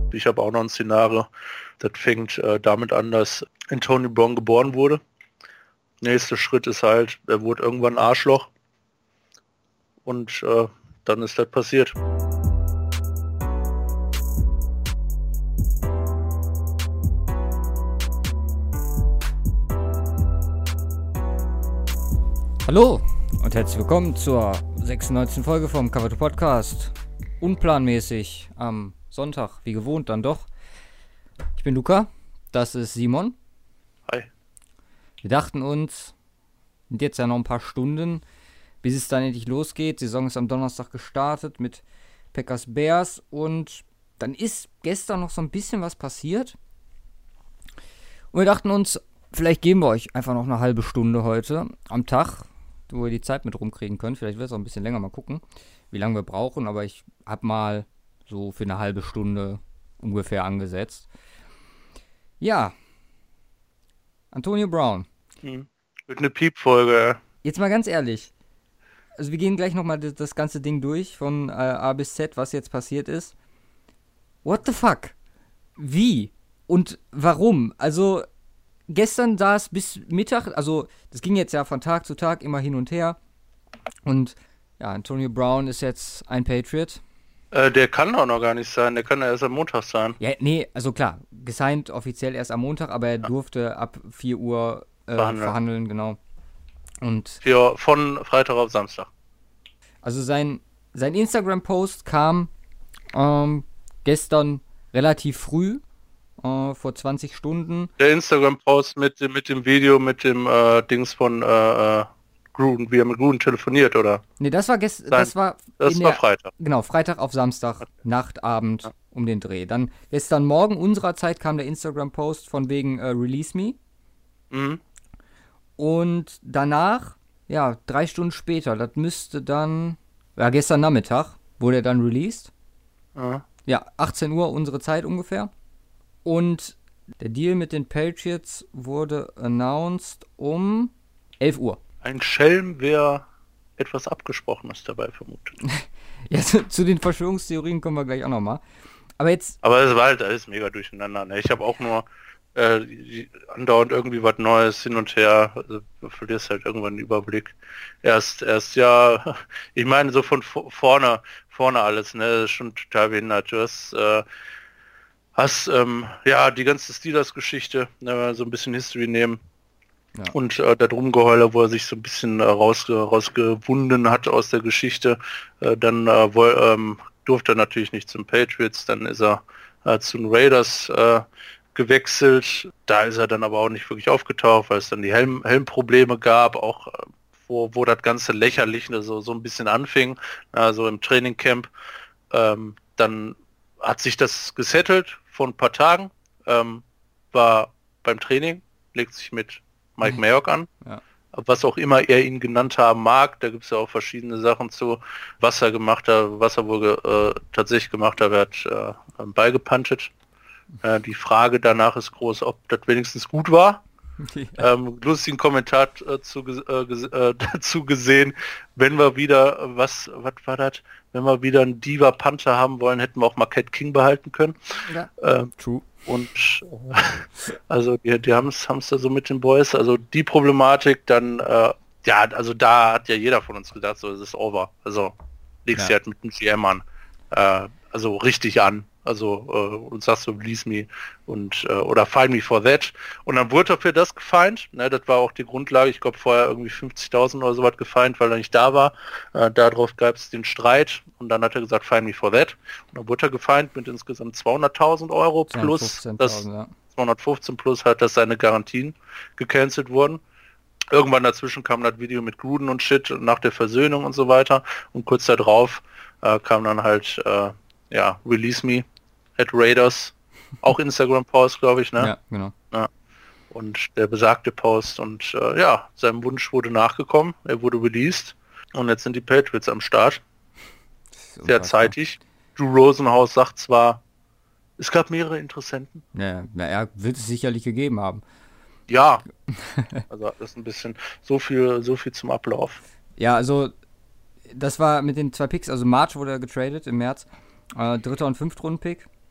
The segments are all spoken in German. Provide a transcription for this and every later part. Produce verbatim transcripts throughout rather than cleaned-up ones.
Ich habe auch noch ein Szenario, das fängt äh, damit an, dass Antonio Brown geboren wurde. Nächster Schritt ist halt, er wurde irgendwann Arschloch. Und äh, dann ist das passiert. Hallo und herzlich willkommen zur sechsundneunzigsten Folge vom Cover to Podcast. Unplanmäßig am Sonntag, wie gewohnt dann doch. Ich bin Luca, das ist Simon. Hi. Wir dachten uns, sind jetzt ja noch ein paar Stunden, bis es dann endlich losgeht. Die Saison ist am Donnerstag gestartet mit Packers Bears und dann ist gestern noch so ein bisschen was passiert. Und wir dachten uns, vielleicht geben wir euch einfach noch eine halbe Stunde heute am Tag, wo ihr die Zeit mit rumkriegen könnt. Vielleicht wird es auch ein bisschen länger, mal gucken, wie lange wir brauchen. Aber ich habe mal so für eine halbe Stunde ungefähr angesetzt. Ja, Antonio Brown. Hm. Wird eine Piep-Folge, ja. Jetzt mal ganz ehrlich. Also wir gehen gleich nochmal das, das ganze Ding durch, von äh, A bis Z, was jetzt passiert ist. What the fuck? Wie? Und warum? Also gestern sah es bis Mittag, also das ging jetzt ja von Tag zu Tag immer hin und her. Und ja, Antonio Brown ist jetzt ein Patriot. Äh, der kann auch noch gar nicht sein, der kann ja erst am Montag sein. Ja, nee, also klar, gesigned offiziell erst am Montag, aber er ja. durfte ab vier Uhr äh, verhandeln. verhandeln, genau. Und ja, von Freitag auf Samstag. Also sein, sein Instagram-Post kam ähm, gestern relativ früh. Uh, vor zwanzig Stunden. Der Instagram-Post mit, mit dem Video, mit dem äh, Dings von äh, Gruden, wie er mit Gruden telefoniert, oder? Ne, das war gestern, das war Das war der, Freitag. Genau, Freitag auf Samstag, okay. Nacht, Abend, ja. um den Dreh. Dann gestern Morgen unserer Zeit kam der Instagram-Post von wegen äh, Release Me. Mhm. Und danach, ja, drei Stunden später, das müsste dann, ja, gestern Nachmittag wurde er dann released. Mhm. Ja, achtzehn Uhr unsere Zeit ungefähr. Und der Deal mit den Patriots wurde announced um elf Uhr. Ein Schelm, wer etwas Abgesprochenes dabei vermutet. Ja, zu, zu den Verschwörungstheorien kommen wir gleich auch nochmal. Aber jetzt... Aber es war halt alles mega durcheinander. Ne? Ich habe auch nur äh, andauernd irgendwie was Neues hin und her. Also, du verlierst halt irgendwann den Überblick. Erst, erst ja, ich meine so von vorne, vorne alles, ne, das ist schon total behindert. Du hast... Äh, Hast, ähm, ja, die ganze Steelers-Geschichte, ne, so ein bisschen History nehmen. Ja. Und äh, das Rumgeheule, wo er sich so ein bisschen äh, raus, rausgewunden hat aus der Geschichte. Äh, dann äh, wo, ähm, durfte er natürlich nicht zum Patriots, dann ist er äh, zu den Raiders äh, gewechselt. Da ist er dann aber auch nicht wirklich aufgetaucht, weil es dann die Helm, Helmprobleme gab, auch äh, wo, wo das ganze Lächerliche so, so ein bisschen anfing, also im Trainingcamp. Ähm, dann hat sich das gesettelt vor ein paar Tagen, ähm, war beim Training, legt sich mit Mike mhm. Mayock an, ja. Was auch immer er ihn genannt haben mag, da gibt es ja auch verschiedene Sachen zu, was er gemacht hat, was er wohl äh, tatsächlich gemacht hat, er hat äh, beigepuntet. Äh, die Frage danach ist groß, ob das wenigstens gut war. Ja. Ähm, lustigen Kommentar äh, zu, äh, äh, dazu gesehen, wenn wir wieder, äh, was was war das, wenn wir wieder einen Diva Panther haben wollen, hätten wir auch Marquette King behalten können. Ja. Ähm, True. Und äh, also die, die haben es da so mit den Boys, also die Problematik, dann, äh, ja, also da hat ja jeder von uns gedacht, so es ist over. Also legst du ja. halt mit dem G M an. Äh, also richtig an. Also äh, und sagst du, release me und äh, oder find me for that. Und dann wurde er für das gefeind. Ne, das war auch die Grundlage. Ich glaube vorher irgendwie fünfzigtausend oder so was gefeind, weil er nicht da war. Äh, darauf gab es den Streit und dann hat er gesagt, find me for that. Und dann wurde er gefeind mit insgesamt zweihunderttausend Euro plus das ja. zweihundertfünfzehn plus halt, dass seine Garantien gecancelt wurden. Irgendwann dazwischen kam das Video mit Gruden und Shit nach der Versöhnung und so weiter. Und kurz darauf äh, kam dann halt äh, ja, Release Me at Raiders, auch Instagram-Post, glaube ich, ne? Ja, genau. Ja. Und der besagte Post und äh, ja, seinem Wunsch wurde nachgekommen, er wurde released und jetzt sind die Patriots am Start. Sehr zeitig. Drew Rosenhaus sagt zwar, es gab mehrere Interessenten. Ja, na, er wird es sicherlich gegeben haben. Ja, also das ist ein bisschen so viel, so viel zum Ablauf. Ja, also das war mit den zwei Picks, also March wurde er getradet im März. Äh, dritter und Fünftrunden-Pick.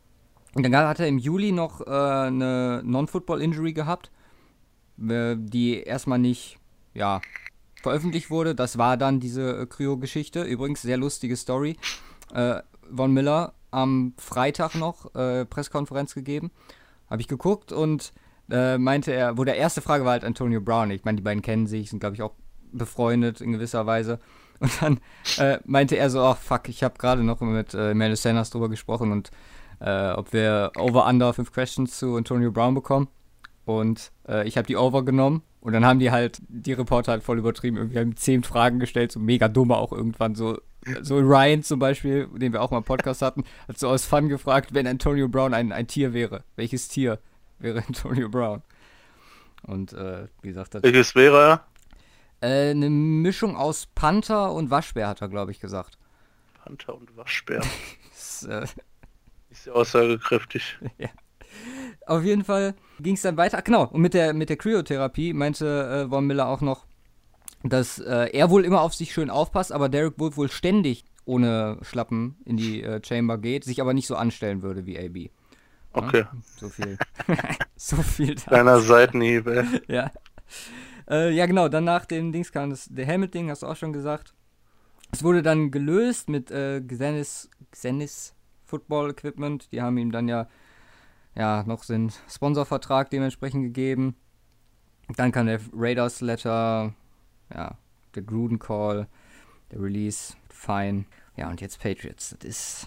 Und dann hat er im Juli noch äh, eine Non-Football-Injury gehabt, äh, die erstmal nicht, ja, veröffentlicht wurde. Das war dann diese äh, Kryo-Geschichte. Übrigens, sehr lustige Story. Äh, Von Miller am Freitag noch äh, Pressekonferenz gegeben. Habe ich geguckt und äh, meinte er, wo der erste Frage war halt Antonio Brown. Ich meine, die beiden kennen sich, sind, glaube ich, auch befreundet in gewisser Weise. Und dann äh, meinte er so, ach fuck, ich habe gerade noch mit äh, Emmanuel Sanders drüber gesprochen und äh, ob wir Over-Under fünf Questions zu Antonio Brown bekommen. Und äh, ich habe die Over genommen. Und dann haben die halt, die Reporter halt voll übertrieben, irgendwie haben zehn Fragen gestellt, so mega dumme auch irgendwann, so so Ryan zum Beispiel, den wir auch mal im Podcast hatten, hat so aus Fun gefragt, wenn Antonio Brown ein, ein Tier wäre. Welches Tier wäre Antonio Brown? Und äh, wie gesagt, das welches wäre er? Äh, eine Mischung aus Panther und Waschbär, hat er, glaube ich, gesagt. Panther und Waschbär. das, äh, Ist ja aussagekräftig. ja. Auf jeden Fall ging es dann weiter. Ach, genau, und mit der, mit der Kryotherapie meinte äh, Von Miller auch noch, dass äh, er wohl immer auf sich schön aufpasst, aber Derek Wolfe wohl ständig ohne Schlappen in die äh, Chamber geht, sich aber nicht so anstellen würde wie A B. Okay. Ja? So viel. so viel da. Kleiner Seitenhieb, ey. Ja. Äh, ja, genau, dann nach dem Dings kam das, der Helmet-Ding, hast du auch schon gesagt. Es wurde dann gelöst mit äh, Xenis, Xenis Football Equipment. Die haben ihm dann ja, ja noch den Sponsorvertrag dementsprechend gegeben. Dann kam der Raiders Letter, ja, der Gruden Call, der Release, fein. Ja, und jetzt Patriots. Das ist,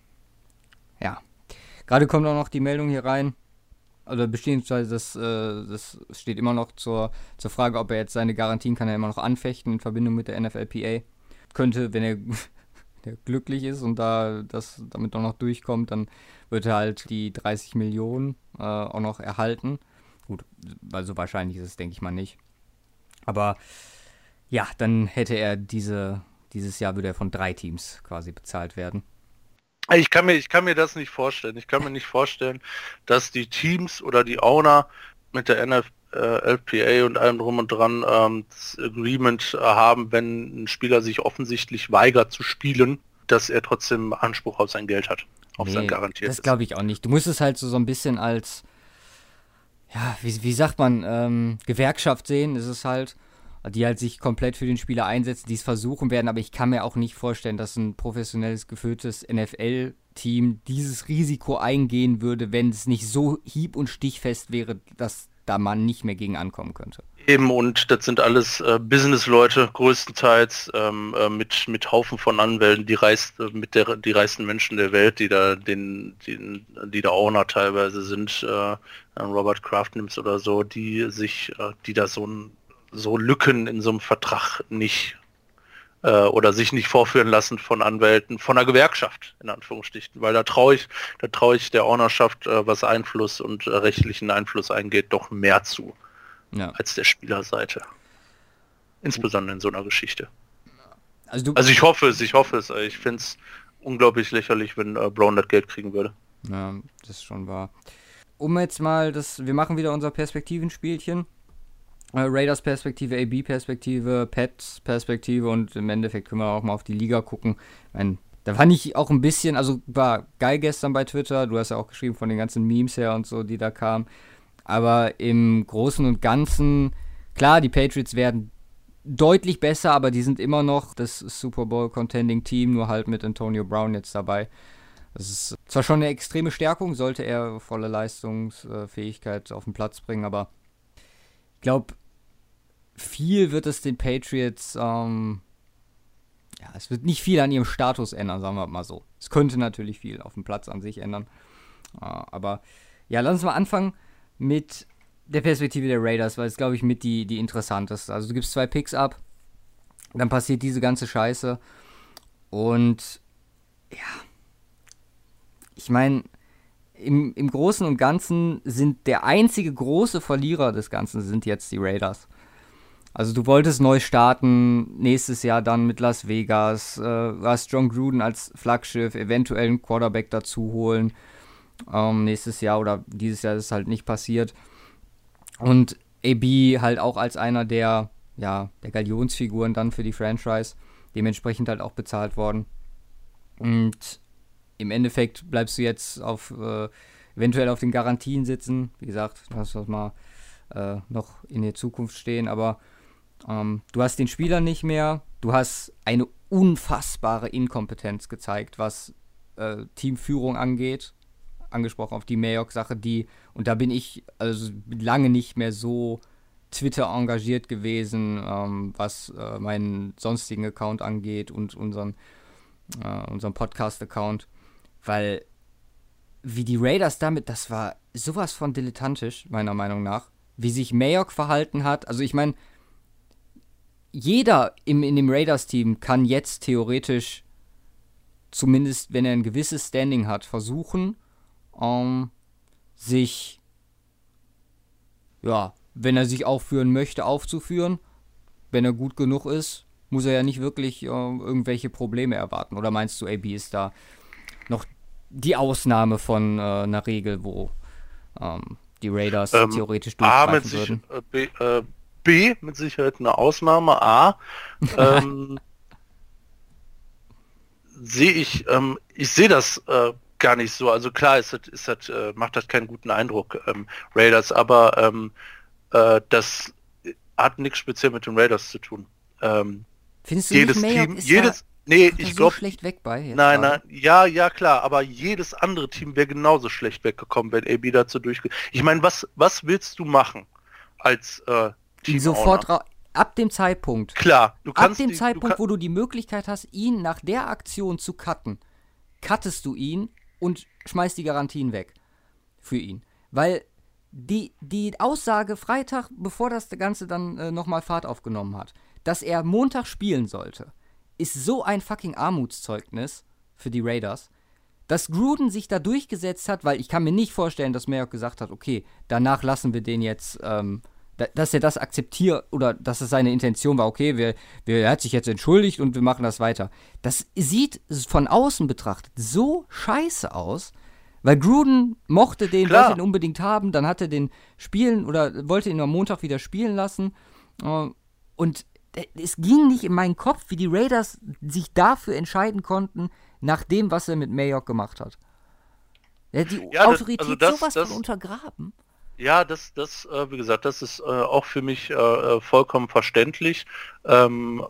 ja. Gerade kommt auch noch die Meldung hier rein, also beziehungsweise das, äh, das steht immer noch zur, zur Frage, ob er jetzt seine Garantien kann er immer noch anfechten in Verbindung mit der N F L P A. Könnte, wenn er, der glücklich ist und da das damit auch noch durchkommt, dann wird er halt die dreißig Millionen äh, auch noch erhalten. Gut, also wahrscheinlich ist es, denke ich mal, nicht. Aber ja, dann hätte er diese, dieses Jahr würde er von drei Teams quasi bezahlt werden. Ich kann mir, ich kann mir das nicht vorstellen. Ich kann mir nicht vorstellen, dass die Teams oder die Owner mit der N F L P A und allem drum und dran ähm, das Agreement äh, haben, wenn ein Spieler sich offensichtlich weigert zu spielen, dass er trotzdem Anspruch auf sein Geld hat. Auf Nee, sein garantiertes. das glaube ich auch nicht. Du musst es halt so, so ein bisschen als, ja, wie, wie sagt man, ähm, Gewerkschaft sehen, ist es halt, die halt sich komplett für den Spieler einsetzen, die es versuchen werden, aber ich kann mir auch nicht vorstellen, dass ein professionelles, geführtes N F L-Team dieses Risiko eingehen würde, wenn es nicht so hieb- und stichfest wäre, dass da man nicht mehr gegen ankommen könnte. Eben, und das sind alles äh, Business-Leute, größtenteils, ähm, äh, mit, mit Haufen von Anwälten, die reist, äh, mit der, die reichsten Menschen der Welt, die da den, den die da Owner teilweise sind, äh, Robert Kraft nimmst oder so, die sich, äh, die da so ein so Lücken in so einem Vertrag nicht äh, oder sich nicht vorführen lassen von Anwälten, von der Gewerkschaft, in Anführungsstrichen, weil da traue ich, da traue ich der Ownerschaft, äh, was Einfluss und äh, rechtlichen Einfluss eingeht, doch mehr zu, ja, als der Spielerseite. Insbesondere in so einer Geschichte. Also, du also ich hoffe es, ich hoffe es, ich finde es unglaublich lächerlich, wenn äh, Brown das Geld kriegen würde. Ja, das ist schon wahr. Um jetzt mal das, wir machen wieder unser Perspektivenspielchen. Raiders Perspektive, A B Perspektive, Pets Perspektive und im Endeffekt können wir auch mal auf die Liga gucken. Ich meine, da fand ich auch ein bisschen, also war geil gestern bei Twitter, du hast ja auch geschrieben von den ganzen Memes her und so, die da kamen. Aber im Großen und Ganzen, klar, die Patriots werden deutlich besser, aber die sind immer noch das Super Bowl Contending Team, nur halt mit Antonio Brown jetzt dabei. Das ist zwar schon eine extreme Stärkung, sollte er volle Leistungsfähigkeit auf den Platz bringen, aber ich glaube, viel wird es den Patriots, ähm, ja, es wird nicht viel an ihrem Status ändern, sagen wir mal so. Es könnte natürlich viel auf dem Platz an sich ändern. Äh, aber ja, lass uns mal anfangen mit der Perspektive der Raiders, weil es, glaube ich, mit die, die interessanteste. Also du gibst zwei Picks ab, dann passiert diese ganze Scheiße. Und ja, ich meine, im, im Großen und Ganzen sind der einzige große Verlierer des Ganzen sind jetzt die Raiders. Also du wolltest neu starten, nächstes Jahr dann mit Las Vegas, äh, hast John Gruden als Flaggschiff, eventuell einen Quarterback dazu holen, ähm, nächstes Jahr oder dieses Jahr ist es halt nicht passiert. Und A B halt auch als einer der, ja, der Galionsfiguren dann für die Franchise, dementsprechend halt auch bezahlt worden. Und im Endeffekt bleibst du jetzt auf, äh, eventuell auf den Garantien sitzen. Wie gesagt, lass das mal äh, noch in der Zukunft stehen, aber ähm, du hast den Spieler nicht mehr, du hast eine unfassbare Inkompetenz gezeigt, was äh, Teamführung angeht, angesprochen auf die Mayock-Sache, die, und da bin ich also lange nicht mehr so Twitter engagiert gewesen, ähm, was äh, meinen sonstigen Account angeht und unseren, äh, unseren Podcast-Account, weil wie die Raiders damit, das war sowas von dilettantisch, meiner Meinung nach, wie sich Mayock verhalten hat. Also ich meine, jeder im, in dem Raiders-Team kann jetzt theoretisch, zumindest wenn er ein gewisses Standing hat, versuchen, ähm, sich, ja, wenn er sich aufführen möchte, aufzuführen. Wenn er gut genug ist, muss er ja nicht wirklich äh, irgendwelche Probleme erwarten. Oder meinst du, A B ist da noch die Ausnahme von äh, einer Regel, wo ähm, die Raiders ähm, theoretisch durchgreifen A mit würden? Sich, äh, B, äh, B mit Sicherheit eine Ausnahme. A ähm, sehe ich, ähm, ich sehe das äh, gar nicht so. Also klar, ist das, ist das, äh, macht das keinen guten Eindruck, ähm, Raiders, aber ähm, äh, das hat nichts speziell mit den Raiders zu tun. Ähm, Findest du jedes nicht, Mayock Team, ist jedes, da, nee, ich ich so glaube, schlecht weg bei jetzt nein, gerade? nein, ja, ja, klar, aber jedes andere Team wäre genauso schlecht weggekommen, wenn A B dazu durchgeht. Ich meine, was, was willst du machen als äh, Team Sofort ra- ab dem Zeitpunkt, Klar, du kannst ab dem die, Zeitpunkt, du kann, wo du die Möglichkeit hast, ihn nach der Aktion zu cutten, cuttest du ihn und schmeißt die Garantien weg für ihn. Weil die, die Aussage Freitag, bevor das Ganze dann äh, nochmal Fahrt aufgenommen hat, dass er Montag spielen sollte, ist so ein fucking Armutszeugnis für die Raiders, dass Gruden sich da durchgesetzt hat, weil ich kann mir nicht vorstellen, dass Mayock gesagt hat, okay, danach lassen wir den jetzt, ähm, da, dass er das akzeptiert oder dass es seine Intention war, okay, wir, wir, er hat sich jetzt entschuldigt und wir machen das weiter. Das sieht von außen betrachtet so scheiße aus, weil Gruden mochte den, Klar. wollte den unbedingt haben, dann hat er den spielen oder wollte ihn am Montag wieder spielen lassen äh, und es ging nicht in meinen Kopf, wie die Raiders sich dafür entscheiden konnten, nach dem, was er mit Mayock gemacht hat. Er hat die Ja, das- Autorität also das- sowas das- von untergraben. Ja, das, das, äh, wie gesagt, das ist äh, auch für mich äh, äh, vollkommen verständlich. Ähm,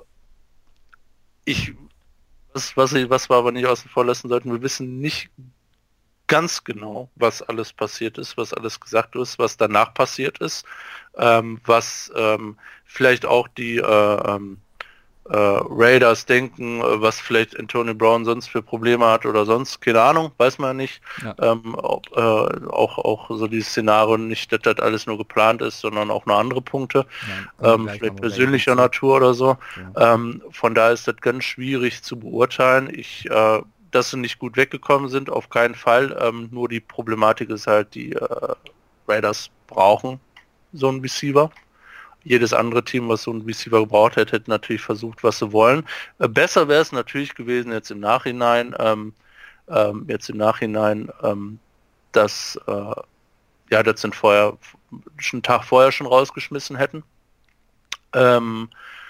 ich, was, was, ich, was wir aber nicht außen vor lassen sollten, wir wissen nicht ganz genau, was alles passiert ist, was alles gesagt ist, was danach passiert ist, ähm, was ähm, vielleicht auch die äh, ähm, äh, Raiders denken, äh, was vielleicht Antonio Brown sonst für Probleme hat oder sonst, keine Ahnung, weiß man nicht. Ja. Ähm, ob, äh, auch, auch so dieses Szenario nicht, dass das alles nur geplant ist, sondern auch noch andere Punkte, Ja, ähm, vielleicht persönlicher Natur oder so. Ja. Ähm, von daher ist das ganz schwierig zu beurteilen. Ich, äh, dass sie nicht gut weggekommen sind, auf keinen Fall. Ähm, nur die Problematik ist halt, die äh, Raiders brauchen so einen Receiver. Jedes andere Team, was so einen Receiver gebraucht hätte, hätte natürlich versucht, was sie wollen. Äh, besser wäre es natürlich gewesen jetzt im Nachhinein, ähm, ähm, jetzt im Nachhinein, ähm, dass äh, ja, das sind vorher, schon einen Tag vorher schon rausgeschmissen hätten. Ähm,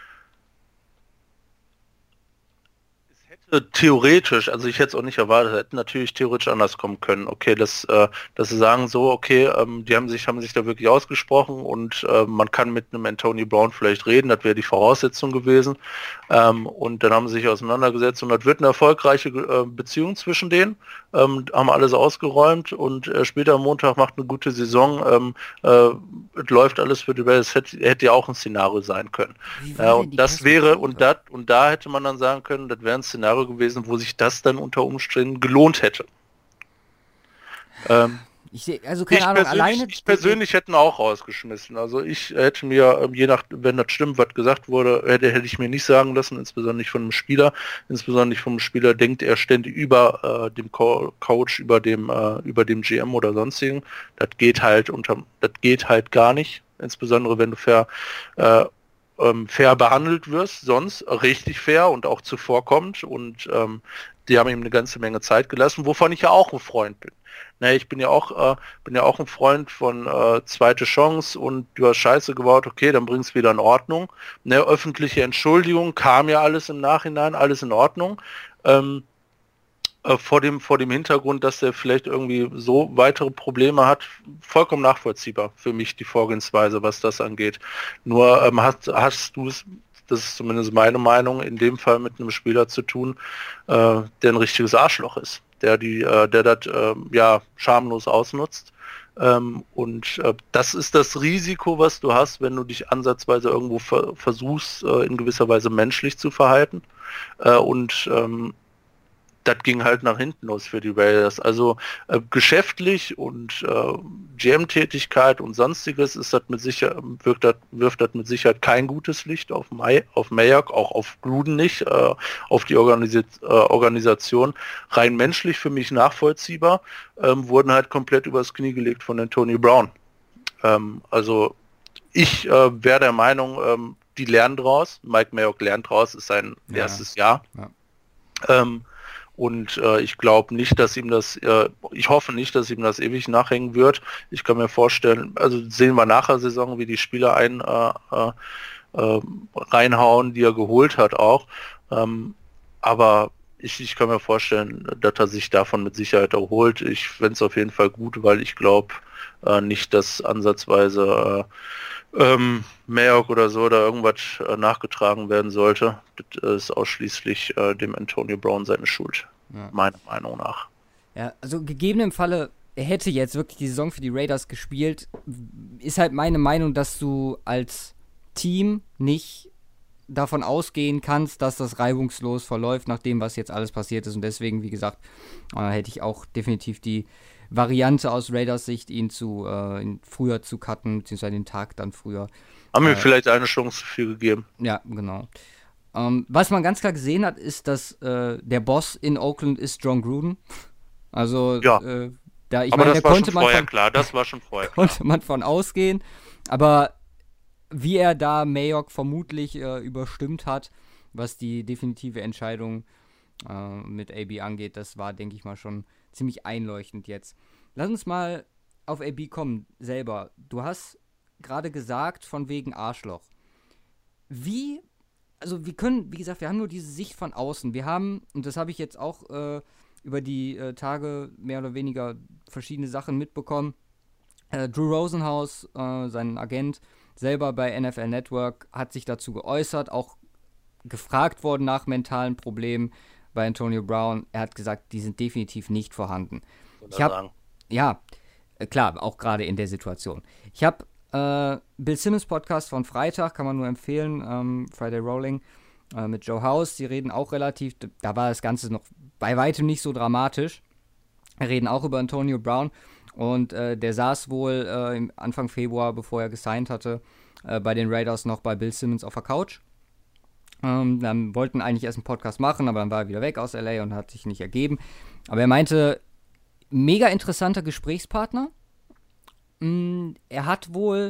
Theoretisch, also ich hätte es auch nicht erwartet, hätte natürlich theoretisch anders kommen können. Okay, dass, äh, dass sie sagen so, okay, ähm, die haben sich, haben sich da wirklich ausgesprochen und äh, man kann mit einem Antonio Brown vielleicht reden, das wäre die Voraussetzung gewesen. Ähm, und dann haben sie sich auseinandergesetzt und das wird eine erfolgreiche äh, Beziehung zwischen denen, ähm, haben alles ausgeräumt und äh, später am Montag macht eine gute Saison, ähm, äh, es läuft alles für die Raiders, hätte, hätte ja auch ein Szenario sein können. Äh, und das wäre, und, dat, und da hätte man dann sagen können, das wäre ein Szenario gewesen, wo sich das dann unter Umständen gelohnt hätte. Ähm, Ich seh, also keine ich Ahnung, persönlich, alleine. ich persönlich hätte ihn auch rausgeschmissen. Also ich hätte mir, ähm, je nach, wenn das stimmt, was gesagt wurde, hätte, hätte ich mir nicht sagen lassen, insbesondere nicht von einem Spieler. Insbesondere nicht vom Spieler denkt er ständig über äh, dem Co- Coach, über dem, äh, über dem G M oder sonstigen. Das geht halt unter, das geht halt gar nicht. Insbesondere wenn du fair, äh, ähm, fair behandelt wirst, sonst richtig fair und auch zuvorkommt. Und ähm, die haben ihm eine ganze Menge Zeit gelassen, wovon ich ja auch ein Freund bin. Ne, ich bin ja auch, äh, bin ja auch ein Freund von äh, zweite Chance und du hast Scheiße gebaut, okay, dann bring's wieder in Ordnung. Ne, öffentliche Entschuldigung, kam ja alles im Nachhinein, alles in Ordnung. Ähm, äh, vor dem, vor dem Hintergrund, dass er vielleicht irgendwie so weitere Probleme hat, vollkommen nachvollziehbar für mich die Vorgehensweise, was das angeht. Nur ähm, hast, hast du es, das ist zumindest meine Meinung, in dem Fall mit einem Spieler zu tun, äh, der ein richtiges Arschloch ist, der die, äh, der das äh, ja schamlos ausnutzt. Ähm, und äh, das ist das Risiko, was du hast, wenn du dich ansatzweise irgendwo ver versuchst, äh, in gewisser Weise menschlich zu verhalten. Äh, und ähm, das ging halt nach hinten los für die Raiders. Also äh, geschäftlich und äh, G M-Tätigkeit und sonstiges ist das mit Sicherheit, wirkt das, wirft das mit Sicherheit kein gutes Licht auf, May, auf Mayock, auch auf Gruden nicht, äh, auf die Organis äh, Organisation. Rein menschlich für mich nachvollziehbar, ähm, wurden halt komplett übers Knie gelegt von Antonio Brown. Ähm, also ich äh, wäre der Meinung, ähm, die lernen draus. Mike Mayock lernt draus, ist sein ja. erstes Jahr. Ja. Ähm, Und äh, ich glaube nicht, dass ihm das, äh, ich hoffe nicht, dass ihm das ewig nachhängen wird. Ich kann mir vorstellen, also sehen wir nach der Saison, wie die Spieler ein äh, äh, reinhauen, die er geholt hat auch. Ähm, aber ich, ich kann mir vorstellen, dass er sich davon mit Sicherheit erholt. Ich fände es auf jeden Fall gut, weil ich glaube äh, nicht, dass ansatzweise äh, ähm, Mayock oder so da irgendwas äh, nachgetragen werden sollte. Das ist ausschließlich äh, dem Antonio Brown seine Schuld, ja. meiner Meinung nach. Ja, also gegeben im Falle, er hätte jetzt wirklich die Saison für die Raiders gespielt, ist halt meine Meinung, dass du als Team nicht davon ausgehen kannst, dass das reibungslos verläuft, nach dem, was jetzt alles passiert ist. Und deswegen, wie gesagt, äh, hätte ich auch definitiv die Variante aus Raiders Sicht, ihn zu äh, ihn früher zu cutten, beziehungsweise den Tag dann früher. Haben wir äh, vielleicht eine Chance dafür gegeben. Ja, genau. Ähm, was man ganz klar gesehen hat, ist, dass äh, der Boss in Oakland ist John Gruden. Also, ja. äh, da, ich aber meine, das da war konnte schon man vorher von, klar, das war schon vorher konnte klar. man von ausgehen. Aber wie er da Mayock vermutlich äh, überstimmt hat, was die definitive Entscheidung äh, mit A B angeht, das war, denke ich mal, schon ziemlich einleuchtend jetzt. Lass uns mal auf A B kommen, selber. Du hast gerade gesagt, von wegen Arschloch. Wie, also wir können, wie gesagt, wir haben nur diese Sicht von außen. Wir haben, und das habe ich jetzt auch äh, über die äh, Tage mehr oder weniger verschiedene Sachen mitbekommen. Äh, Drew Rosenhaus, äh, sein Agent, selber bei N F L Network, hat sich dazu geäußert, auch gefragt worden nach mentalen Problemen bei Antonio Brown. Er hat gesagt, die sind definitiv nicht vorhanden. Ich habe, ja, äh, klar, auch gerade in der Situation. Ich habe äh, Bill Simmons Podcast von Freitag, kann man nur empfehlen, ähm, Friday Rolling, äh, mit Joe House. Die reden auch relativ, da war das Ganze noch bei weitem nicht so dramatisch. Wir reden auch über Antonio Brown. Und äh, der saß wohl äh, Anfang Februar, bevor er gesigned hatte, äh, bei den Raiders noch bei Bill Simmons auf der Couch. Ähm, dann wollten eigentlich erst einen Podcast machen, aber dann war er wieder weg aus L A und hat sich nicht ergeben. Aber er meinte, mega interessanter Gesprächspartner. Mm, er hat wohl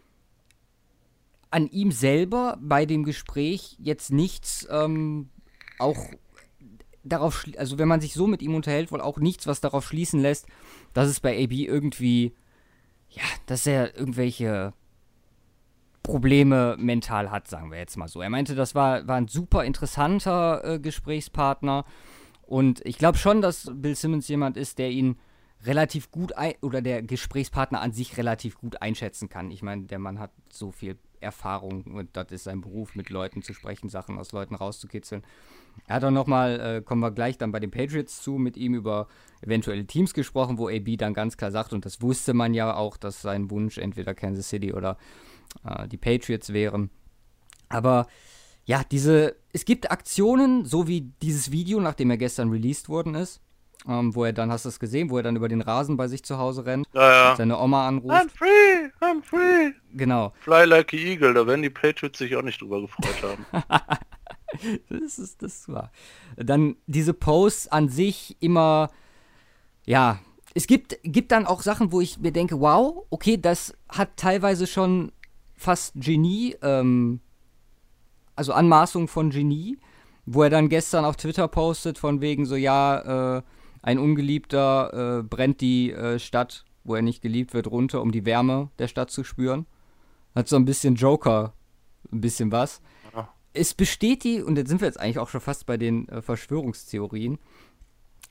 an ihm selber bei dem Gespräch jetzt nichts ähm, auch darauf, schli- also wenn man sich so mit ihm unterhält, wohl auch nichts, was darauf schließen lässt, dass es bei A B irgendwie, ja, dass er irgendwelche Probleme mental hat, sagen wir jetzt mal so. Er meinte, das war, war ein super interessanter äh, Gesprächspartner und ich glaube schon, dass Bill Simmons jemand ist, der ihn relativ gut, ein- oder der Gesprächspartner an sich relativ gut einschätzen kann. Ich meine, der Mann hat so viel Erfahrung und das ist sein Beruf, mit Leuten zu sprechen, Sachen aus Leuten rauszukitzeln. Er hat auch nochmal, äh, kommen wir gleich dann bei den Patriots zu, mit ihm über eventuelle Teams gesprochen, wo A B dann ganz klar sagt, und das wusste man ja auch, dass sein Wunsch entweder Kansas City oder äh, die Patriots wären. Aber ja, diese, es gibt Aktionen, so wie dieses Video, nachdem er gestern released worden ist, ähm, wo er dann, hast du es gesehen, wo er dann über den Rasen bei sich zu Hause rennt, ja, ja. seine Oma anruft. I'm free, I'm free. Genau. Fly like an eagle, da werden die Patriots sich auch nicht drüber gefreut haben. Das ist, das war. Dann diese Posts an sich immer, ja, es gibt, gibt dann auch Sachen, wo ich mir denke, wow, okay, das hat teilweise schon fast Genie, ähm, also Anmaßung von Genie, wo er dann gestern auf Twitter postet, von wegen so, ja, äh, ein Ungeliebter äh, brennt die äh, Stadt, wo er nicht geliebt wird, runter, um die Wärme der Stadt zu spüren. Hat so ein bisschen Joker, ein bisschen was. Es besteht die, und jetzt sind wir jetzt eigentlich auch schon fast bei den äh, Verschwörungstheorien,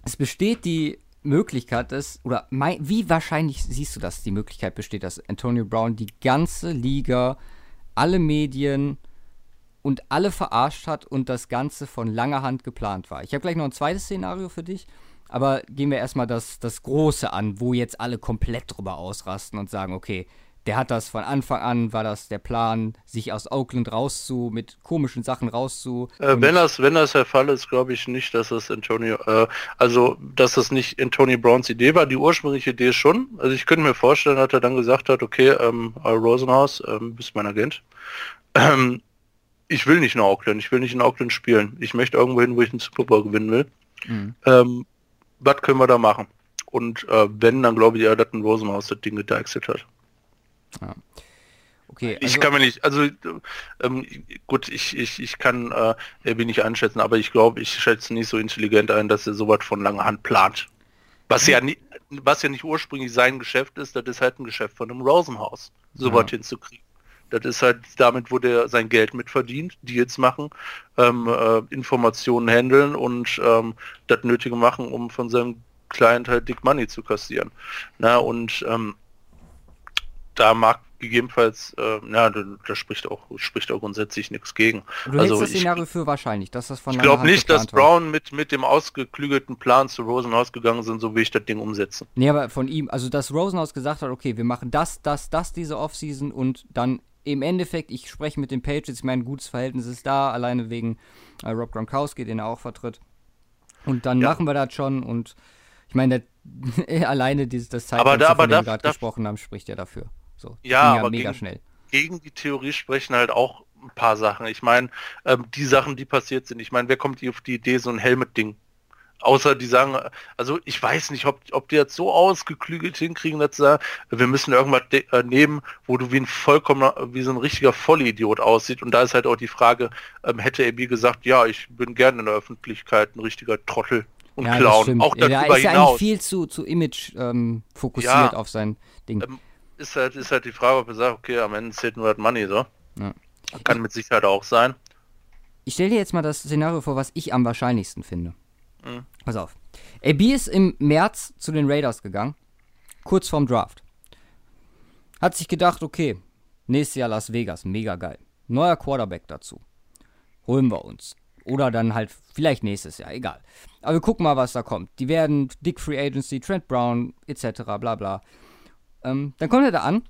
es besteht die Möglichkeit, dass, oder mein, wie wahrscheinlich siehst du, dass die Möglichkeit besteht, dass Antonio Brown die ganze Liga, alle Medien und alle verarscht hat und das Ganze von langer Hand geplant war? Ich habe gleich noch ein zweites Szenario für dich, aber gehen wir erstmal das, das Große an, wo jetzt alle komplett drüber ausrasten und sagen, okay, der hat das von Anfang an, war das der Plan, sich aus Oakland rauszu, mit komischen Sachen rauszu. Äh, wenn das, wenn das der Fall ist, glaube ich nicht, dass das Antonio, äh, also dass das nicht Antonio Browns Idee war. Die ursprüngliche Idee schon. Also ich könnte mir vorstellen, dass er dann gesagt hat, okay, ähm, Rosenhaus, ähm, bist mein Agent. Ähm, ich will nicht nach Oakland, ich will nicht in Oakland spielen. Ich möchte irgendwo hin, wo ich einen Super Bowl gewinnen will. Mhm. Ähm, was können wir da machen? Und äh, wenn, dann glaube ich eher, dass ein Rosenhaus das Ding gedeichselt hat. Ja. Okay, also ich kann mir nicht, also ähm, gut, ich, ich, ich kann äh, Abby nicht einschätzen, aber ich glaube, ich schätze nicht so intelligent ein, dass er sowas von langer Hand plant. Was ja nicht, was ja nicht ursprünglich sein Geschäft ist, das ist halt ein Geschäft von einem Rosenhaus, sowas ja. hinzukriegen. Das ist halt, damit wo der sein Geld mit verdient, Deals machen, ähm, äh, Informationen handeln und ähm, das Nötige machen, um von seinem Client halt Dick Money zu kassieren. Na, und ähm, da mag gegebenenfalls, äh, ja, da, da spricht auch spricht auch grundsätzlich nichts gegen. Du also hältst das ich, Szenario für wahrscheinlich, dass das von Ich glaube nicht, dass Brown mit, mit dem ausgeklügelten Plan zu Rosenhaus gegangen sind, so wie ich das Ding umsetze. Nee, aber von ihm, also dass Rosenhaus gesagt hat, okay, wir machen das, das, das diese Offseason und dann im Endeffekt, ich spreche mit den Patriots, mein gutes Verhältnis ist da, alleine wegen äh, Rob Gronkowski, den er auch vertritt. Und dann ja. machen wir das schon und ich meine, alleine dieses, das Zeitfenster, da, von dem da, wir gerade da, gesprochen haben, spricht ja dafür. So, ja, ja aber mega gegen, schnell. Gegen die Theorie sprechen halt auch ein paar Sachen. Ich meine, ähm, die Sachen, die passiert sind. Ich meine, wer kommt auf die Idee, so ein Helmet-Ding? Außer die sagen, also ich weiß nicht, ob, ob die jetzt so ausgeklügelt hinkriegen, dass sie sagen, wir müssen irgendwas äh, nehmen, wo du wie ein vollkommener, wie so ein richtiger Vollidiot aussieht. Und da ist halt auch die Frage, ähm, hätte Abby gesagt, ja, ich bin gerne in der Öffentlichkeit ein richtiger Trottel und ja, Clown. Auch darüber ja, ist ja hinaus. eigentlich viel zu, zu Image ähm, fokussiert ja, auf sein Ding. Ähm, Ist halt, ist halt die Frage, ob er sagt, okay, am Ende zählt nur das Money, so. Ja. Kann mit Sicherheit auch sein. Ich stelle dir jetzt mal das Szenario vor, was ich am wahrscheinlichsten finde. Mhm. Pass auf. A B ist im März zu den Raiders gegangen, kurz vorm Draft. Hat sich gedacht, okay, nächstes Jahr Las Vegas, mega geil. Neuer Quarterback dazu. Holen wir uns. Oder dann halt vielleicht nächstes Jahr, egal. Aber wir gucken mal, was da kommt. Die werden Dick Free Agency, Trent Brown, et cetera, bla bla. Ähm, dann kommt er da an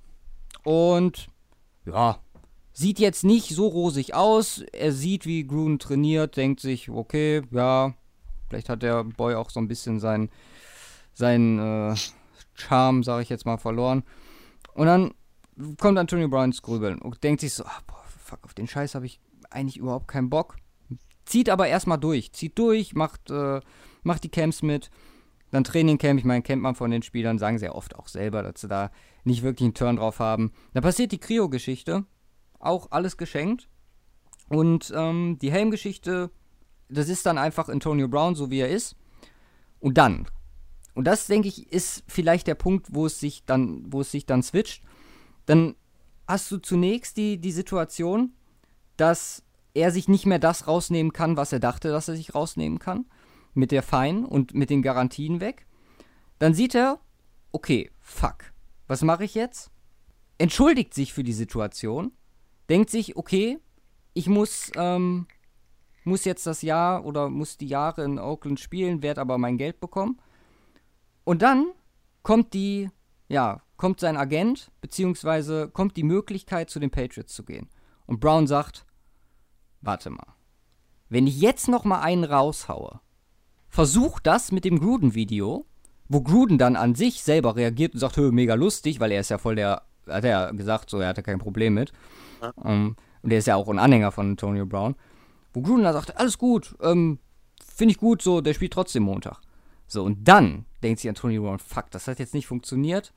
und ja, sieht jetzt nicht so rosig aus. Er sieht, wie Gruden trainiert, denkt sich, okay, ja, vielleicht hat der Boy auch so ein bisschen seinen sein, äh, Charme, sage ich jetzt mal, verloren. Und dann kommt Antonio Brown ins Grübeln und denkt sich so, ach, boah, fuck, auf den Scheiß habe ich eigentlich überhaupt keinen Bock. Zieht aber erstmal durch, zieht durch, macht, äh, macht die Camps mit. Dann Trainingcamp, ich meine, kennt man von den Spielern, sagen sie ja oft auch selber, dass sie da nicht wirklich einen Turn drauf haben. Da passiert die Cryo-Geschichte, auch alles geschenkt. Und ähm, die Helm-Geschichte, das ist dann einfach Antonio Brown, so wie er ist. Und dann, und das, denke ich, ist vielleicht der Punkt, wo es sich dann, wo es sich dann switcht. Dann hast du zunächst die, die Situation, dass er sich nicht mehr das rausnehmen kann, was er dachte, dass er sich rausnehmen kann. Mit der Fine und mit den Garantien weg. Dann sieht er, okay, fuck, was mache ich jetzt? Entschuldigt sich für die Situation, denkt sich, okay, ich muss, ähm, muss jetzt das Jahr oder muss die Jahre in Oakland spielen, werde aber mein Geld bekommen. Und dann kommt die, ja, kommt sein Agent, beziehungsweise kommt die Möglichkeit, zu den Patriots zu gehen. Und Brown sagt, warte mal, wenn ich jetzt noch mal einen raushaue, versuch das mit dem Gruden-Video, wo Gruden dann an sich selber reagiert und sagt, hö, mega lustig, weil er ist ja voll der, hat er ja gesagt, so, er hatte kein Problem mit. Ja. Um, und er ist ja auch ein Anhänger von Antonio Brown. Wo Gruden dann sagt, alles gut, ähm, finde ich gut, so, der spielt trotzdem Montag. So, und dann denkt sich Antonio Brown, fuck, das hat jetzt nicht funktioniert.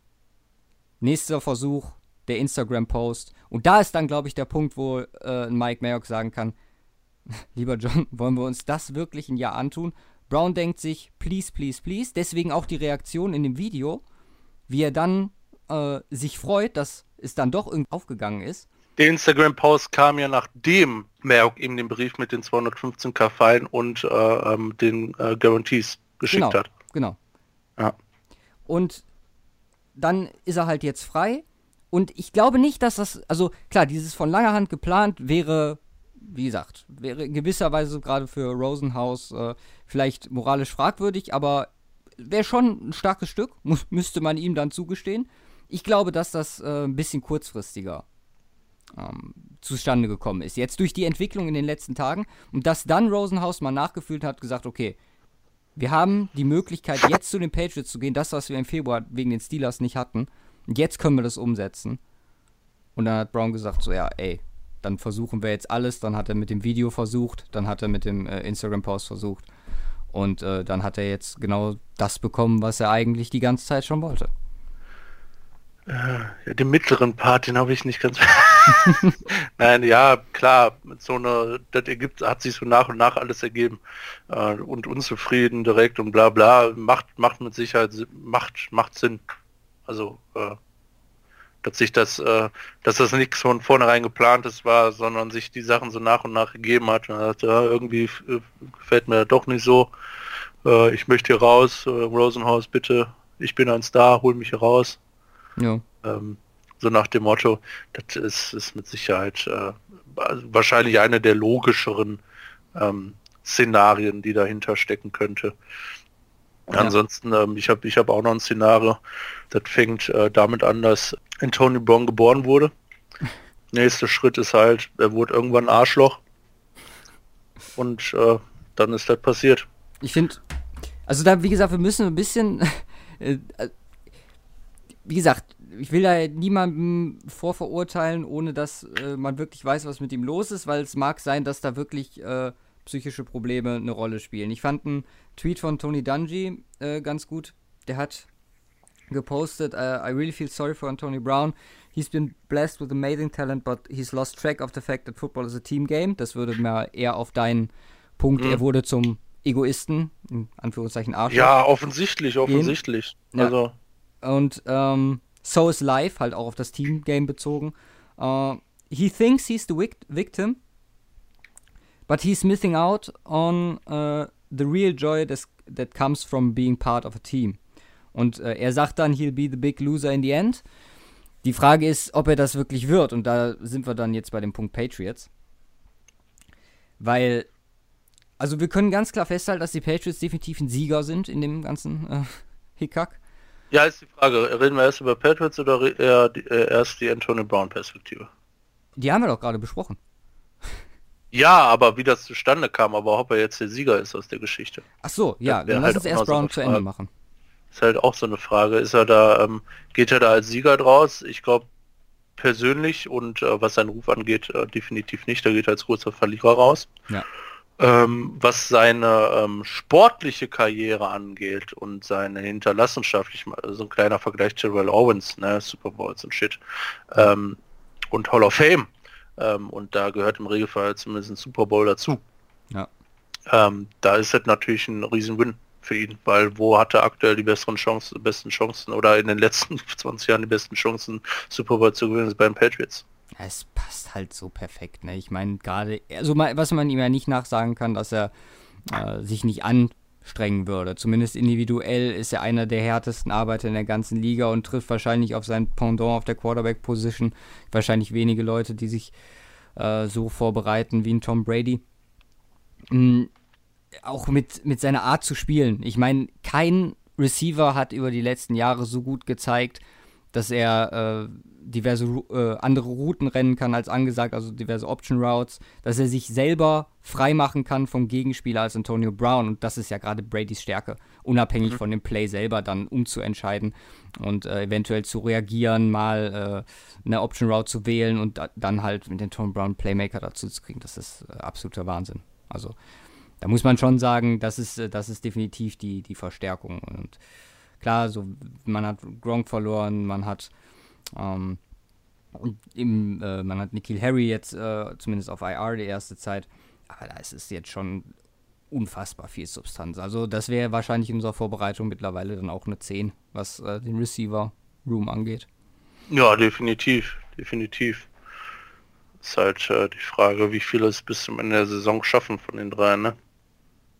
Nächster Versuch, der Instagram-Post. Und da ist dann, glaube ich, der Punkt, wo äh, Mike Mayock sagen kann, lieber John, wollen wir uns das wirklich ein Jahr antun? Brown denkt sich, please, please, please. Deswegen auch die Reaktion in dem Video, wie er dann äh, sich freut, dass es dann doch irgendwie aufgegangen ist. Der Instagram-Post kam ja nachdem Mayock ihm den Brief mit den zweihundertfünfzehn K Fine und äh, ähm, den äh, Guarantees geschickt genau, hat. Genau. Ja. Und dann ist er halt jetzt frei. Und ich glaube nicht, dass das, also klar, dieses von langer Hand geplant wäre, wie gesagt, wäre in gewisser Weise gerade für Rosenhaus äh, vielleicht moralisch fragwürdig, aber wäre schon ein starkes Stück, muss, müsste man ihm dann zugestehen. Ich glaube, dass das äh, ein bisschen kurzfristiger ähm, zustande gekommen ist. Jetzt durch die Entwicklung in den letzten Tagen und dass dann Rosenhaus mal nachgefühlt hat, gesagt, okay, wir haben die Möglichkeit, jetzt zu den Patriots zu gehen, das, was wir im Februar wegen den Steelers nicht hatten. Und jetzt können wir das umsetzen. Und dann hat Brown gesagt, so ja, ey, dann versuchen wir jetzt alles. Dann hat er mit dem Video versucht, dann hat er mit dem äh, Instagram-Post versucht. Und äh, dann hat er jetzt genau das bekommen, was er eigentlich die ganze Zeit schon wollte. Ja, den mittleren Part, den habe ich nicht ganz... Nein, ja, klar, mit so einer, das ergibt, hat sich so nach und nach alles ergeben. Äh, und unzufrieden direkt und bla bla, macht, macht mit Sicherheit, macht, macht Sinn. Also, äh, dass sich das, äh, dass das nichts von vornherein geplantes war, sondern sich die Sachen so nach und nach gegeben hat. Und er hat, ja, irgendwie äh, gefällt mir doch nicht so. Äh, ich möchte hier raus, äh, Rosenhaus, bitte, ich bin ein Star, hol mich hier raus. Ja. Ähm, so nach dem Motto, das ist, ist mit Sicherheit äh, wahrscheinlich eine der logischeren ähm, Szenarien, die dahinter stecken könnte. Ja. Ansonsten, ähm, ich habe ich hab auch noch ein Szenario, das fängt äh, damit an, dass Antonio Brown geboren wurde. Nächster Schritt ist halt, er wurde irgendwann ein Arschloch und äh, dann ist das passiert. Ich finde, also da, wie gesagt, wir müssen ein bisschen, äh, wie gesagt, ich will da niemandem vorverurteilen, ohne dass äh, man wirklich weiß, was mit ihm los ist, weil es mag sein, dass da wirklich äh, psychische Probleme eine Rolle spielen. Ich fand einen Tweet von Tony Dungy äh, ganz gut. Der hat gepostet, uh, I really feel sorry for Antonio Brown. He's been blessed with amazing talent, but he's lost track of the fact that football is a team game. Das würde mir eher auf deinen Punkt, mhm. er wurde zum Egoisten, in Anführungszeichen Arschloch. Ja, offensichtlich, offensichtlich. Ja. Also. Und ähm, so is life, halt auch auf das Team-Game bezogen. Uh, he thinks he's the vic- victim, but he's missing out on uh, the real joy that, that comes from being part of a team. Und äh, er sagt dann, he'll be the big loser in the end. Die Frage ist, ob er das wirklich wird. Und da sind wir dann jetzt bei dem Punkt Patriots. Weil, also wir können ganz klar festhalten, dass die Patriots definitiv ein Sieger sind in dem ganzen äh, Hickhack. Ja, ist die Frage, reden wir erst über Patriots oder eher die, äh, erst die Antonio Brown-Perspektive? Die haben wir doch gerade besprochen. Ja, aber wie das zustande kam, aber ob er jetzt der Sieger ist aus der Geschichte. Ach so, ja, dann lass halt uns erst Brown so zu Ende machen. Ist halt auch so eine Frage. Ist er da, ähm, geht er da als Sieger draus? Ich glaube persönlich und äh, was seinen Ruf angeht, äh, definitiv nicht. Da geht er als großer Verlierer raus. Ja. Ähm, was seine ähm, sportliche Karriere angeht und seine Hinterlassenschaft, ich mal, so ein kleiner Vergleich zu Terrell Owens, ne, Super Bowls und Shit, ähm, und Hall of Fame. Ähm, und da gehört im Regelfall zumindest ein Super Bowl dazu. Ja. Ähm, da ist das natürlich ein Riesen-Win für ihn, weil wo hat er aktuell die besseren Chancen, besten Chancen oder in den letzten zwanzig Jahren die besten Chancen, Super Bowl zu gewinnen, ist bei den Patriots. Ja, es passt halt so perfekt, ne? Ich meine, gerade, also was man ihm ja nicht nachsagen kann, dass er äh, sich nicht anstrengen würde. Zumindest individuell ist er einer der härtesten Arbeiter in der ganzen Liga und trifft wahrscheinlich auf sein Pendant auf der Quarterback-Position. Wahrscheinlich wenige Leute, die sich äh, so vorbereiten wie ein Tom Brady. Mhm. Auch mit, mit seiner Art zu spielen. Ich meine, kein Receiver hat über die letzten Jahre so gut gezeigt, dass er äh, diverse äh, andere Routen rennen kann als angesagt, also diverse Option Routes, dass er sich selber freimachen kann vom Gegenspieler als Antonio Brown. Und das ist ja gerade Bradys Stärke, unabhängig mhm. von dem Play selber dann umzuentscheiden und äh, eventuell zu reagieren, mal äh, eine Option Route zu wählen und da, dann halt mit Antonio Brown Playmaker dazu zu kriegen. Das ist äh, absoluter Wahnsinn. Also da muss man schon sagen, das ist, das ist definitiv die, die Verstärkung. Und klar, so man hat Gronk verloren, man hat ähm, im, äh, man hat N'Keal Harry jetzt äh, zumindest auf I R die erste Zeit, aber da ist es jetzt schon unfassbar viel Substanz. Also das wäre wahrscheinlich in unserer Vorbereitung mittlerweile dann auch eine zehn, was äh, den Receiver-Room angeht. Ja, definitiv, definitiv. Ist halt äh, die Frage, wie viele es bis zum Ende der Saison schaffen von den drei, ne?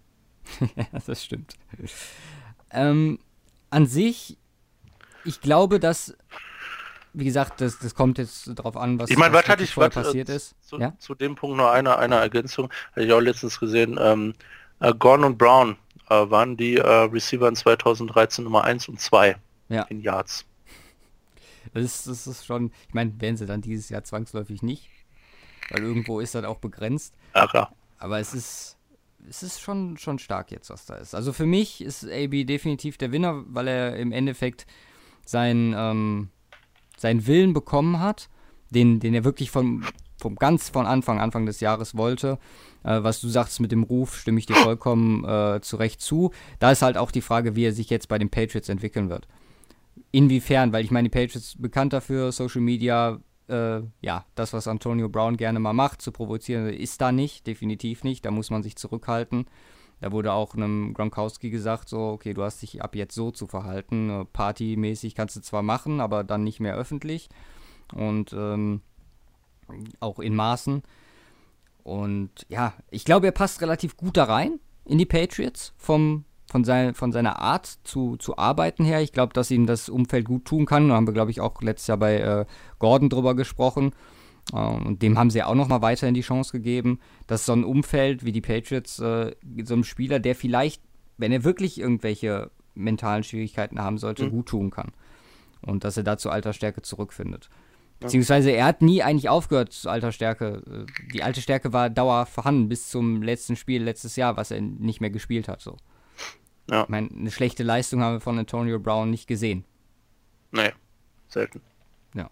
Ja, das stimmt. Ähm, an sich, ich glaube, dass, wie gesagt, das, das kommt jetzt drauf an, was, Ich meine, was was hatte wirklich ich, vorher was, äh, passiert ist. zu, Ja? zu dem Punkt noch eine, eine Ergänzung, hatte ich auch letztens gesehen, ähm, äh, Gordon und Brown äh, waren die äh, Receiver in zweitausenddreizehn Nummer eins und zwei Ja. in Yards. Das ist, das ist schon, ich meine, werden sie dann dieses Jahr zwangsläufig nicht, weil irgendwo ist das auch begrenzt. Ja, klar. Aber es ist, es ist schon, schon stark jetzt, was da ist. Also für mich ist A B definitiv der Winner, weil er im Endeffekt sein, ähm, seinen Willen bekommen hat, den, den er wirklich von, vom ganz von Anfang, Anfang des Jahres wollte. Äh, was du sagst mit dem Ruf, stimme ich dir vollkommen äh, zurecht zu. Da ist halt auch die Frage, wie er sich jetzt bei den Patriots entwickeln wird. Inwiefern, weil ich meine, die Patriots bekannt dafür, Social Media, äh, ja, das, was Antonio Brown gerne mal macht, zu provozieren, ist da nicht, definitiv nicht, da muss man sich zurückhalten. Da wurde auch einem Gronkowski gesagt, so, okay, du hast dich ab jetzt so zu verhalten, partymäßig kannst du zwar machen, aber dann nicht mehr öffentlich und ähm, auch in Maßen. Und ja, ich glaube, er passt relativ gut da rein in die Patriots vom Von, sein, von seiner Art zu, zu arbeiten her. Ich glaube, dass ihm das Umfeld gut tun kann. Da haben wir, glaube ich, auch letztes Jahr bei äh, Gordon drüber gesprochen. Ähm, und dem haben sie auch nochmal weiterhin die Chance gegeben, dass so ein Umfeld wie die Patriots, äh, so einem Spieler, der vielleicht, wenn er wirklich irgendwelche mentalen Schwierigkeiten haben sollte, mhm. gut tun kann. Und dass er da zu alter Stärke zurückfindet. Beziehungsweise er hat nie eigentlich aufgehört zu alter Stärke. Die alte Stärke war dauerhaft vorhanden bis zum letzten Spiel letztes Jahr, was er nicht mehr gespielt hat. So. Ja. Ich meine, eine schlechte Leistung haben wir von Antonio Brown nicht gesehen. Nee, selten. Ja.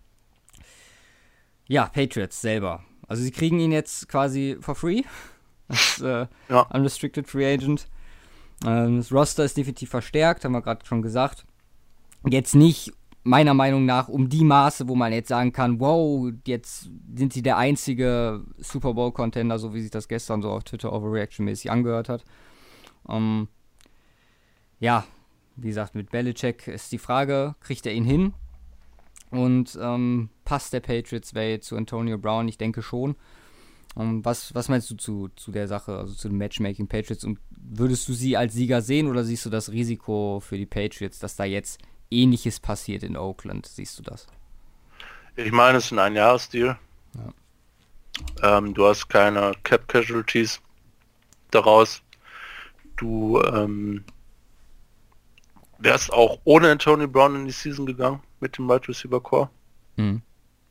Ja, Patriots selber. Also sie kriegen ihn jetzt quasi for free. Als äh, ja. Unrestricted Free Agent. Ähm, das Roster ist definitiv verstärkt, haben wir gerade schon gesagt. Jetzt nicht, meiner Meinung nach, um die Maße, wo man jetzt sagen kann, wow, jetzt sind sie der einzige Super Bowl-Contender, so wie sich das gestern so auf Twitter Overreaction-mäßig angehört hat. Ähm, Ja, wie gesagt, mit Belichick ist die Frage, kriegt er ihn hin? Und ähm, passt der Patriots Way zu Antonio Brown? Ich denke schon. Ähm, was, was meinst du zu, zu der Sache, also zu dem Matchmaking Patriots? Und würdest du sie als Sieger sehen oder siehst du das Risiko für die Patriots, dass da jetzt Ähnliches passiert in Oakland? Siehst du das? Ich meine, es ist ein Einjahresdeal. Ja. Ähm, du hast keine Cap-Casualties daraus. Du ähm, wärst auch ohne Antonio Brown in die Season gegangen mit dem Wide Receiver Core. Mhm.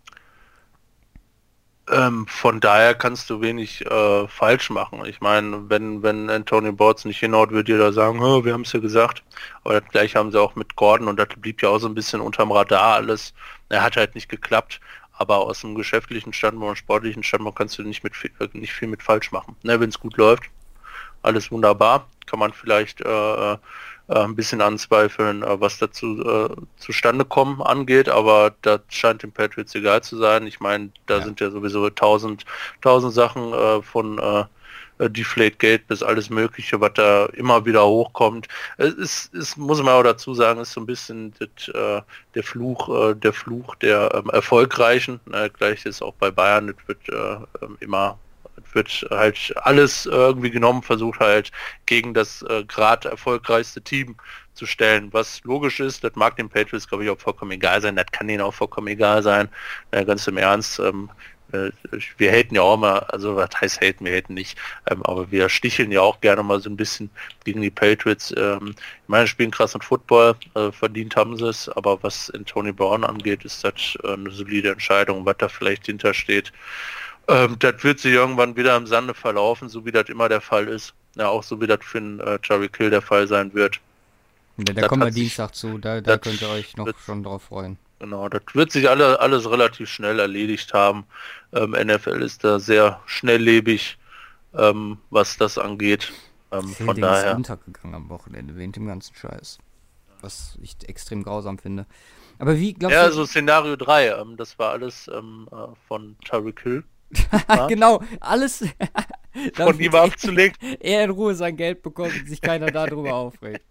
Ähm, von daher kannst du wenig äh, falsch machen. Ich meine, wenn wenn Antonio Brown nicht hinhaut, würde jeder sagen, oh, wir haben es ja gesagt. Aber das gleiche haben sie auch mit Gordon und das blieb ja auch so ein bisschen unterm Radar alles. Er hat halt nicht geklappt. Aber aus dem geschäftlichen Standpunkt und sportlichen Standpunkt kannst du nicht mit nicht viel mit falsch machen. Ne, wenn es gut läuft, alles wunderbar. Kann man vielleicht äh, ein bisschen anzweifeln, was dazu äh, zustande kommen angeht, aber das scheint den Patriots egal zu sein. Ich meine, da ja. sind ja sowieso tausend, tausend Sachen äh, von äh, Deflate Gate bis alles Mögliche, was da immer wieder hochkommt. Es ist, es muss man auch dazu sagen, ist so ein bisschen das, äh, der Fluch, äh, der Fluch der ähm, Erfolgreichen. Äh, gleich ist auch bei Bayern, das wird äh, immer wird halt alles irgendwie genommen, versucht halt gegen das äh, gerade erfolgreichste Team zu stellen, was logisch ist. Das mag den Patriots, glaube ich, auch vollkommen egal sein. Das kann ihnen auch vollkommen egal sein. Äh, ganz im Ernst. Ähm, äh, wir haten ja auch mal, also was heißt haten, wir haten nicht, ähm, aber wir sticheln ja auch gerne mal so ein bisschen gegen die Patriots. Ähm, ich meine, spielen krassen Football, äh, verdient haben sie es, aber was Antonio Brown angeht, ist das äh, eine solide Entscheidung, was da vielleicht hintersteht. Ähm, das wird sich irgendwann wieder im Sande verlaufen, so wie das immer der Fall ist. Ja, auch so wie das für einen äh, Tyreek Hill der Fall sein wird. Ja, da kommen wir Dienstag zu, da, da könnt ihr euch noch wird, schon drauf freuen. Genau, das wird sich alle, alles relativ schnell erledigt haben. Ähm, N F L ist da sehr schnelllebig, ähm, was das angeht. Ähm, von daher. ist untergegangen am Wochenende wegen dem ganzen Scheiß. Was ich extrem grausam finde. Aber wie glaubst ja, du... so Szenario drei, ähm, das war alles ähm, äh, von Tyreek Hill. Genau, alles von ihm abzulegen. Er in Ruhe sein Geld bekommt und sich keiner darüber aufregt.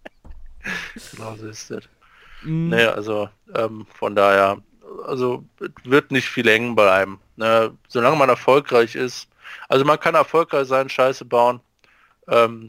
Genau so ist das. Mm. Nee, also ähm, von daher, also wird nicht viel hängen bleiben. Ne? Solange man erfolgreich ist, also man kann erfolgreich sein, Scheiße bauen. Ähm,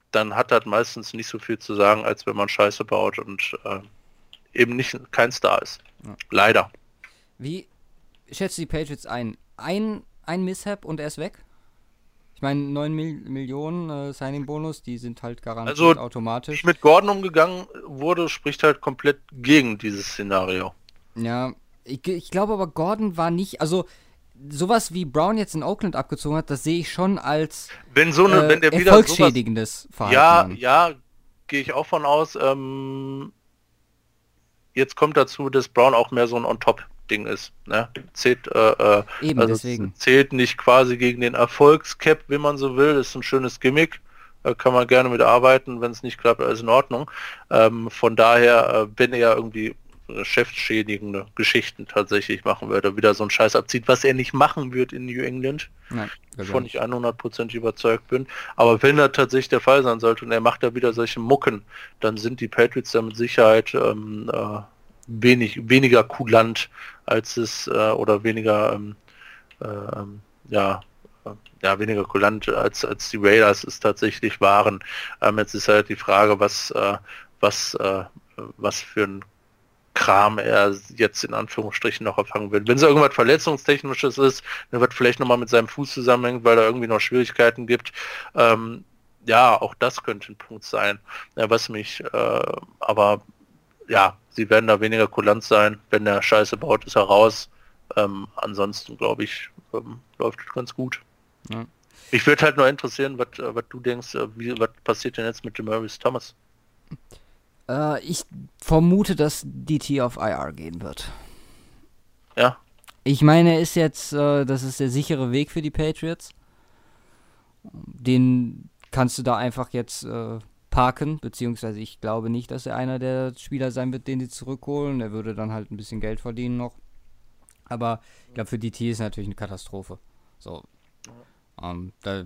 dann hat das meistens nicht so viel zu sagen, als wenn man Scheiße baut und äh, eben nicht kein Star ist. Ja. Leider. Wie schätzt du die Patriots ein? Ein, ein Mishap und er ist weg? Ich meine, neun Mil- Millionen äh, Signing-Bonus, die sind halt garantiert also, automatisch. Wie mit Gordon umgegangen wurde, spricht halt komplett gegen dieses Szenario. Ja, ich, ich glaube aber, Gordon war nicht, also sowas wie Brown jetzt in Oakland abgezogen hat, das sehe ich schon als wenn so eine, äh, wenn der wieder erfolgsschädigendes sowas, Verhalten ja, an. ja, gehe ich auch von aus. Ähm, jetzt kommt dazu, dass Brown auch mehr so ein On-Top-Ding ist. Ne? Zählt, äh, Eben, also deswegen. Zählt nicht quasi gegen den Erfolgscap, wie man so will. Ist ein schönes Gimmick. Da kann man gerne mit arbeiten. Wenn es nicht klappt, alles in Ordnung. Ähm, von daher, äh, wenn er irgendwie geschäftsschädigende Geschichten tatsächlich machen würde, wieder so einen Scheiß abzieht, was er nicht machen wird in New England, Nein, wovon ich hundert Prozent überzeugt bin. Aber wenn das tatsächlich der Fall sein sollte und er macht da wieder solche Mucken, dann sind die Patriots da mit Sicherheit ähm, äh, wenig, weniger kulant, als es, äh, oder weniger, ähm, äh, ja, äh, ja, weniger kulant, als, als die Raiders es tatsächlich waren. Ähm, jetzt ist halt die Frage, was, äh, was, äh, was für ein Kram er jetzt in Anführungsstrichen noch erfangen will. Wenn es irgendwas Verletzungstechnisches ist, dann wird vielleicht nochmal mit seinem Fuß zusammenhängen, weil da irgendwie noch Schwierigkeiten gibt. Ähm, ja, auch das könnte ein Punkt sein, ja, was mich, äh, aber ja, sie werden da weniger kulant sein. Wenn der Scheiße baut, ist er raus. Ähm, ansonsten, glaube ich, ähm, läuft es ganz gut. Ja. Ich würde halt nur interessieren, was du denkst, wie, was passiert denn jetzt mit Demaryius Thomas? Ich vermute, dass D T auf I R gehen wird. Ja. Ich meine, er ist jetzt, äh, das ist der sichere Weg für die Patriots. Den kannst du da einfach jetzt äh, parken, beziehungsweise ich glaube nicht, dass er einer der Spieler sein wird, den sie zurückholen. Er würde dann halt ein bisschen Geld verdienen noch. Aber ich glaube, für D T ist natürlich eine Katastrophe. So. Ähm, da...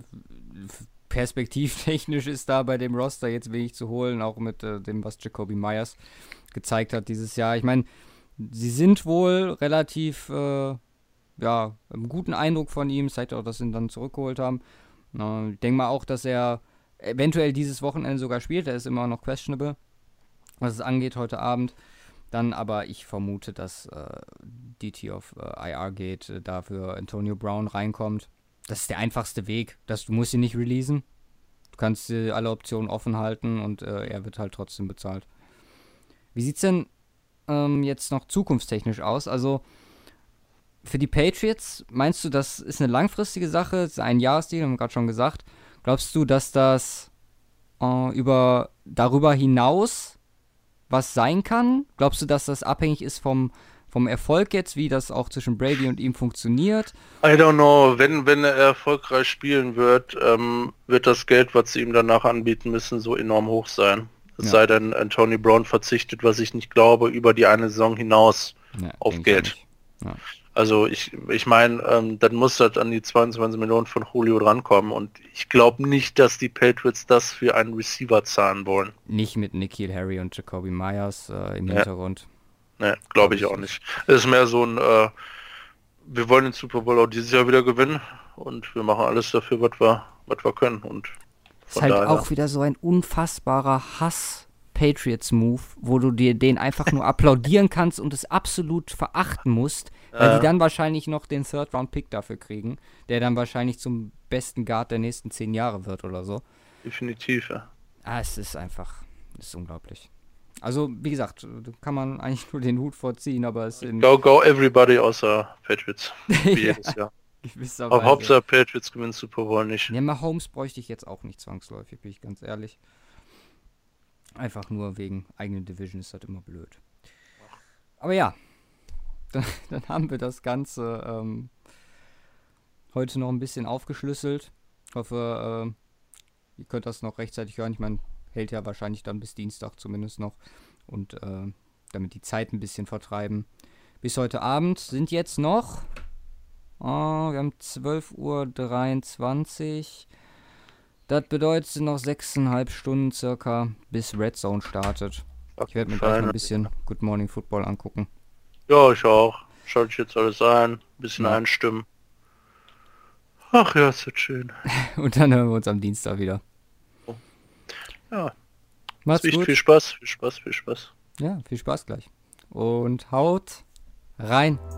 Perspektivtechnisch ist da bei dem Roster jetzt wenig zu holen, auch mit äh, dem, was Jakobi Meyers gezeigt hat dieses Jahr. Ich meine, sie sind wohl relativ, äh, ja, einen guten Eindruck von ihm, zeigt auch, dass sie ihn dann zurückgeholt haben. Äh, ich denke mal auch, dass er eventuell dieses Wochenende sogar spielt. Er ist immer noch questionable, was es angeht heute Abend. Dann aber, ich vermute, dass äh, D T auf äh, I R geht, äh, dafür Antonio Brown reinkommt. Das ist der einfachste Weg, dass du musst ihn nicht releasen. Du kannst äh, alle Optionen offen halten und äh, er wird halt trotzdem bezahlt. Wie sieht's denn ähm, jetzt noch zukunftstechnisch aus? Also für die Patriots, meinst du, das ist eine langfristige Sache? Das ist ein Jahresdeal, haben wir gerade schon gesagt. Glaubst du, dass das äh, über darüber hinaus was sein kann? Glaubst du, dass das abhängig ist vom Vom Erfolg jetzt, wie das auch zwischen Brady und ihm funktioniert? I don't know. Wenn, wenn er erfolgreich spielen wird, ähm, wird das Geld, was sie ihm danach anbieten müssen, so enorm hoch sein. Es ja. sei denn, Antonio Brown verzichtet, was ich nicht glaube, über die eine Saison hinaus ja, auf Geld. Ja. Also ich, ich meine, ähm, dann muss das an die zweiundzwanzig Millionen von Julio drankommen und ich glaube nicht, dass die Patriots das für einen Receiver zahlen wollen. Nicht mit N'Keal Harry und Jakobi Meyers äh, im ja. Hintergrund. Ne, glaube ich auch nicht. Es ist mehr so ein, äh, wir wollen den Super Bowl auch dieses Jahr wieder gewinnen und wir machen alles dafür, was wir, was wir können. Und ist halt daher. Auch wieder so ein unfassbarer Hass-Patriots-Move, wo du dir den einfach nur applaudieren kannst und es absolut verachten musst, weil äh. die dann wahrscheinlich noch den Third-Round-Pick dafür kriegen, der dann wahrscheinlich zum besten Guard der nächsten zehn Jahre wird oder so. Definitiv, ja. Ah, es ist einfach, es ist unglaublich. Also, wie gesagt, kann man eigentlich nur den Hut vorziehen, aber es in... Go, go everybody außer Patriots. Wie jedes Jahr. Aber Hauptsache Patriots gewinnen Super Bowl nicht. Ja, Mahomes bräuchte ich jetzt auch nicht zwangsläufig, bin ich ganz ehrlich. Einfach nur wegen eigenen Division ist das immer blöd. Aber ja, dann, dann haben wir das Ganze ähm, heute noch ein bisschen aufgeschlüsselt. Ich hoffe, äh, ihr könnt das noch rechtzeitig hören. Ich meine, hält ja wahrscheinlich dann bis Dienstag zumindest noch. Und äh, damit die Zeit ein bisschen vertreiben. Bis heute Abend sind jetzt noch, oh, wir haben zwölf Uhr dreiundzwanzig. Das bedeutet, es sind noch sechseinhalb Stunden circa, bis Red Zone startet. Ich werde mir gleich mal ein bisschen Good Morning Football angucken. Ja, ich auch. Schaut ich jetzt alles ein, ein bisschen ja. einstimmen. Ach ja, ist das schön. Und dann hören wir uns am Dienstag wieder. Ja. Macht's Viel, gut. viel Spaß, viel Spaß, viel Spaß. Ja, viel Spaß gleich. Und haut rein.